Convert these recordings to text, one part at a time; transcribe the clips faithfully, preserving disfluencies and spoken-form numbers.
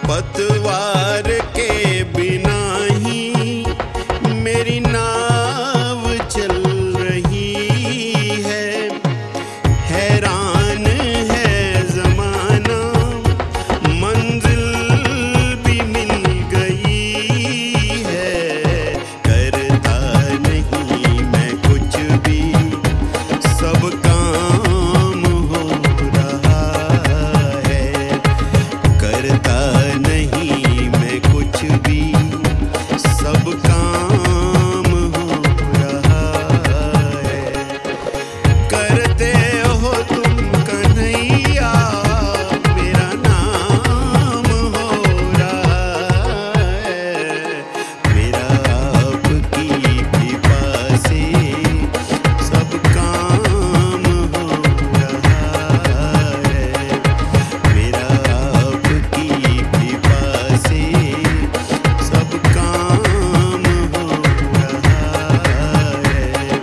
पतवार के बिना ही मेरी नाव चल रही है। हैरान है जमाना, मंजिल भी मिल गई है। करता नहीं मैं कुछ भी, सब काम हो रहा है। करता नहीं मैं कुछ भी, सब काम हो रहा है। करते हो तुम कन्हैया, मेरा नाम हो रहा है। मेरा आपकी कृपा से सब काम हो रहा है। मेरा आपकी कृपा से सब काम हो रहा है।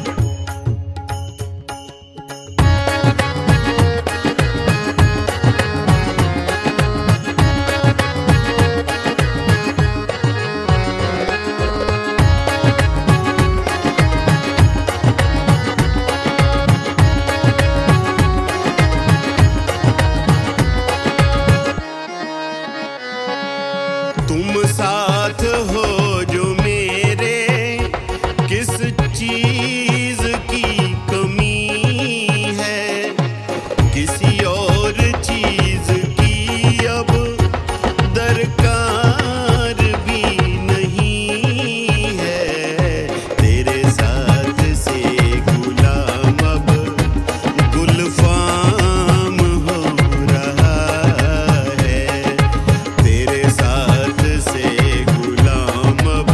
तुम साथ हो जो मेरे, किस चीज की कमी है। किसी और चीज की अब दरकार भी नहीं है। तेरे साथ से गुलाम अब गुलफाम हो रहा है। तेरे साथ से गुलाम अब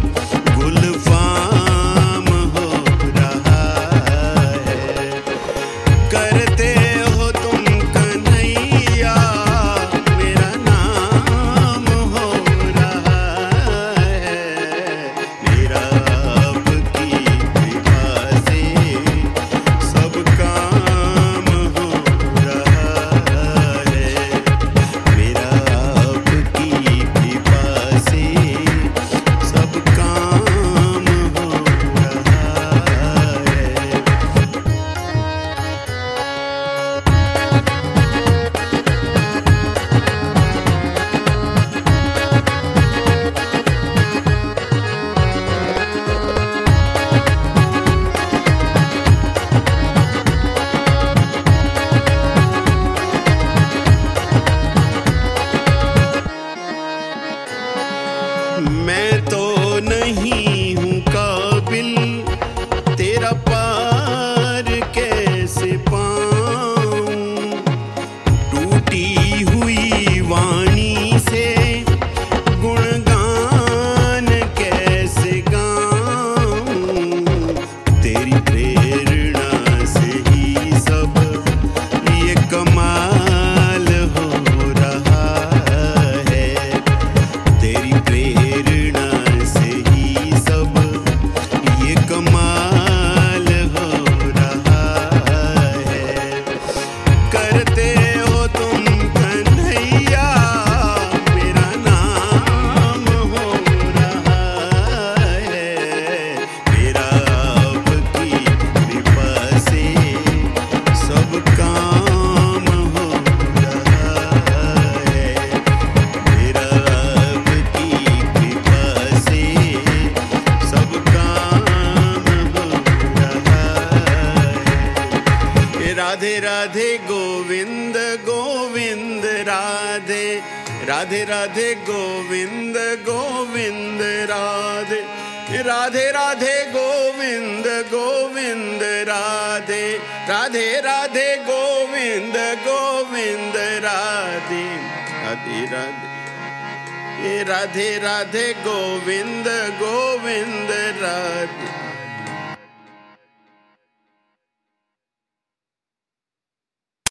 गुलफाम हो रहा है। करते हो तुम कन्हैया, मेरा नाम हो रहा है। मेरा आपकी कृपा से सब काम हो रहा है। मेरा आपकी कृपा से सब काम हो रहा है। मैं तो नहीं हूँ काबिल, तेरा पार कैसे पाऊं। टूटी हुई वाणी से गुणगान कैसे गाऊं। तेरी प्रेरणा से ही सब ये कमाल हो रहा है। तेरी प्रेरणा से ही सब ये कमाल हो रहा है। करते हो तुम कन्हैया, मेरा नाम हो रहा है। मेरा आपकी कृपा से सब काम हो रहा है। मेरा आपकी कृपा से सब काम हो रहा है। राधे राधे गोविंद गोविंद राधे, राधे राधे गोविंद गोविंद राधे। राधे राधे गोविंद गोविंद राधे, राधे राधे गोविंद गोविंद राधे। राधे राधे, राधे राधे गोविंद गोविंद राधे।